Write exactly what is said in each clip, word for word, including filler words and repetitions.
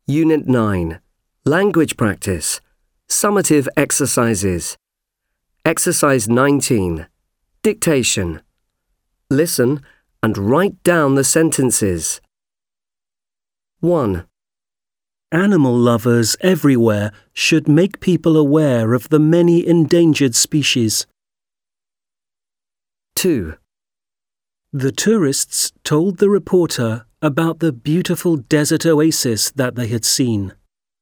Unit nine. Language Practice. Summative Exercises. Exercise nineteen. Dictation. Listen and write down the sentences. one. Animal lovers everywhere should make people aware of the many endangered species. two. The tourists told the reporter about the beautiful desert oasis that they had seen.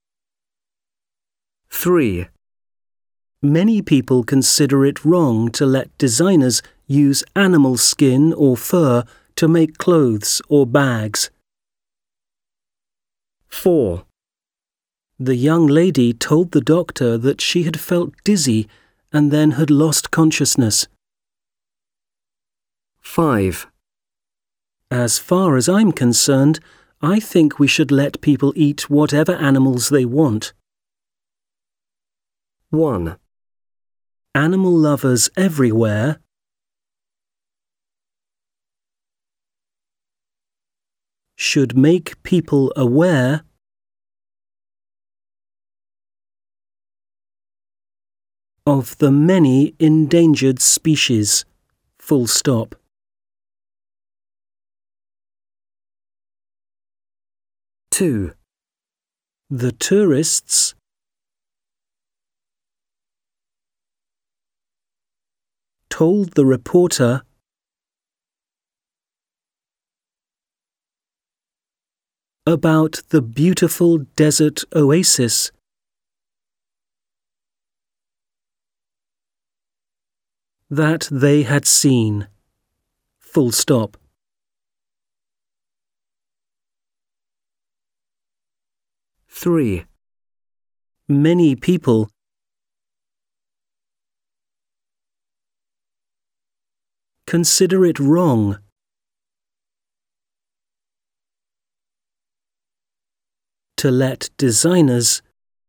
three. Many people consider it wrong to let designers use animal skin or fur to make clothes or bags. four. The young lady told the doctor that she had felt dizzy and then had lost consciousness. five. As far as I'm concerned, I think we should let people eat whatever animals they want. one. Animal lovers everywhere should make people aware of the many endangered species. Full stop. two. The tourists told the reporter about the beautiful desert oasis that they had seen. Full stop. three. Many people consider it wrong to let designers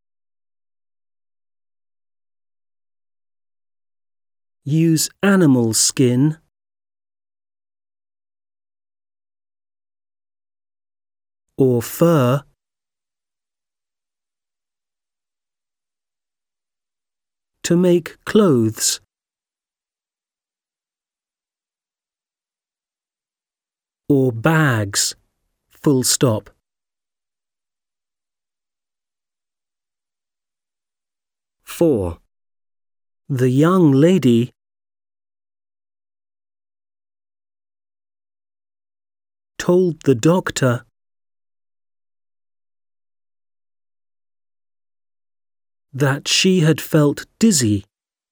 use animal skin or fur to make clothes or bags. Full stop. four. The young lady told the doctor that she had felt dizzy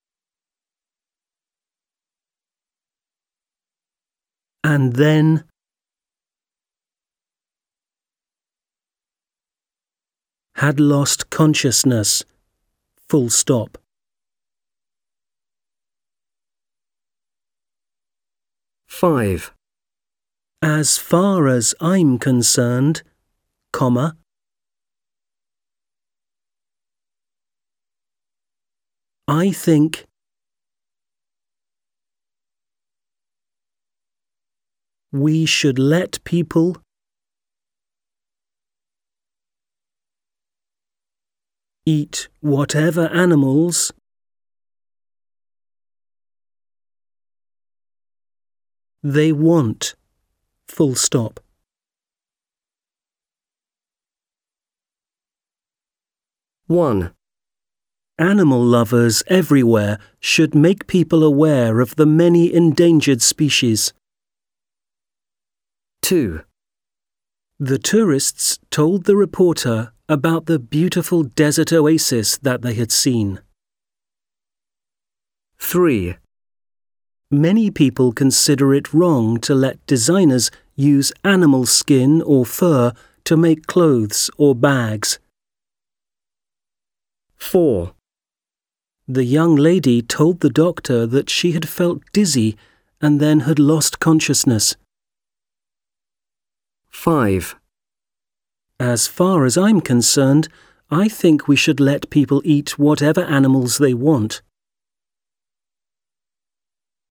and then had lost consciousness. Full stop. five. As far as I'm concerned, comma, I think we should let people eat whatever animals they want. Full stop. one. Animal lovers everywhere should make people aware of the many endangered species. two. The tourists told the reporter about the beautiful desert oasis that they had seen. three. Many people consider it wrong to let designers use animal skin or fur to make clothes or bags. four. The young lady told the doctor that she had felt dizzy and then had lost consciousness. five. As far as I'm concerned, I think we should let people eat whatever animals they want.